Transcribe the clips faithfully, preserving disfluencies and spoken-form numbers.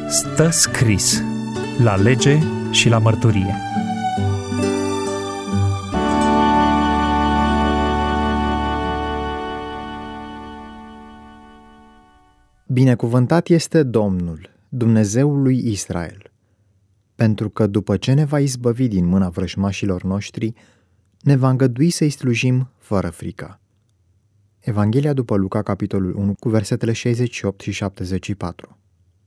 Stă scris la lege și la mărturie. Binecuvântat este Domnul, Dumnezeul lui Israel, pentru că după ce ne va izbăvi din mâna vrăjmașilor noștri, ne va îngădui să-i slujim fără frică. Evanghelia după Luca, capitolul unu, cu versetele șaizeci și opt și șaptezeci și patru.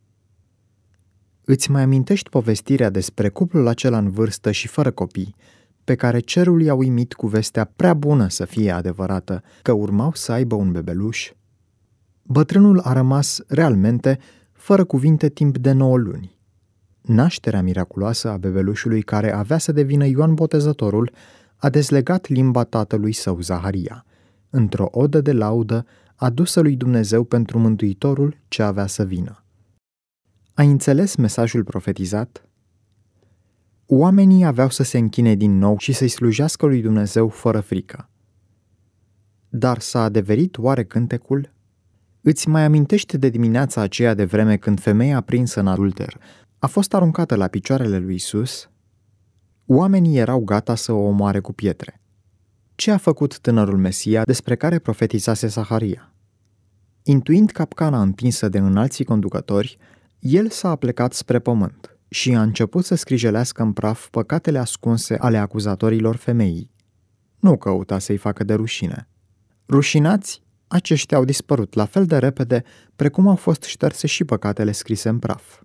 Îți mai amintești povestirea despre cuplul acela în vârstă și fără copii, pe care cerul i-a uimit cu vestea prea bună să fie adevărată, că urmau să aibă un bebeluș? Bătrânul a rămas, realmente, fără cuvinte timp de nouă luni. Nașterea miraculoasă a bebelușului, care avea să devină Ioan Botezătorul, a dezlegat limba tatălui său Zaharia, într-o odă de laudă adusă lui Dumnezeu pentru Mântuitorul ce avea să vină. Ai înțeles mesajul profetizat? Oamenii aveau să se închine din nou și să-i slujească lui Dumnezeu fără frică. Dar s-a adeverit oare cântecul? Îți mai amintești de dimineața aceea de vreme când femeia prinsă în adulter a fost aruncată la picioarele lui Isus? Oamenii erau gata să o omoare cu pietre. Ce a făcut tânărul Mesia despre care profetizase Zaharia? Intuind capcana întinsă de înalții conducători, el s-a aplecat spre pământ și a început să scrijelească în praf păcatele ascunse ale acuzatorilor femeii. Nu căuta să-i facă de rușine. Rușinați, aceștia au dispărut la fel de repede precum au fost șterse și păcatele scrise în praf.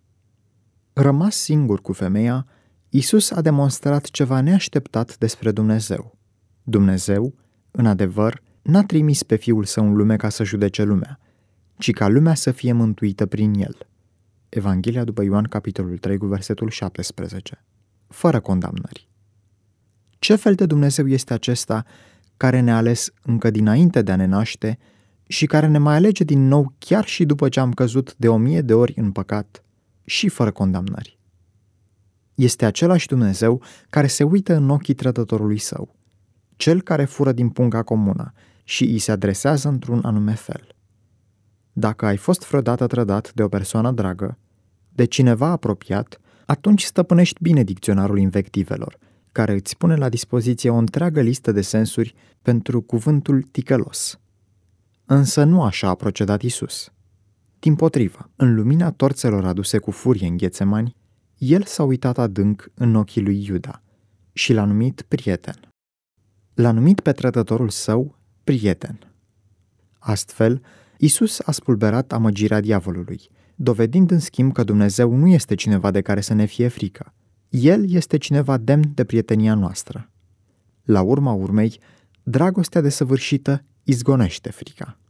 Rămas singur cu femeia, Isus a demonstrat ceva neașteptat despre Dumnezeu. Dumnezeu, în adevăr, n-a trimis pe Fiul Său în lume ca să judece lumea, ci ca lumea să fie mântuită prin El. Evanghelia după Ioan, capitolul trei, cu versetul șaptesprezece. Fără condamnări. Ce fel de Dumnezeu este acesta care ne-a ales încă dinainte de a ne naște și care ne mai alege din nou chiar și după ce am căzut de o mie de ori în păcat și fără condamnări? Este același Dumnezeu care se uită în ochii trădătorului său, cel care fură din punga comună și îi se adresează într-un anume fel. Dacă ai fost vreodată trădat de o persoană dragă, de cineva apropiat, atunci stăpânești bine dicționarul invectivelor, care îți pune la dispoziție o întreagă listă de sensuri pentru cuvântul ticălos. Însă nu așa a procedat Isus. Dimpotrivă, în lumina torțelor aduse cu furie în Ghețemani, el s-a uitat adânc în ochii lui Iuda și l-a numit prieten. L-a numit pe trădătorul său prieten. Astfel, Isus a spulberat amăgirea diavolului, dovedind în schimb că Dumnezeu nu este cineva de care să ne fie frică. El este cineva demn de prietenia noastră. La urma urmei, dragostea desăvârșită izgonește frica.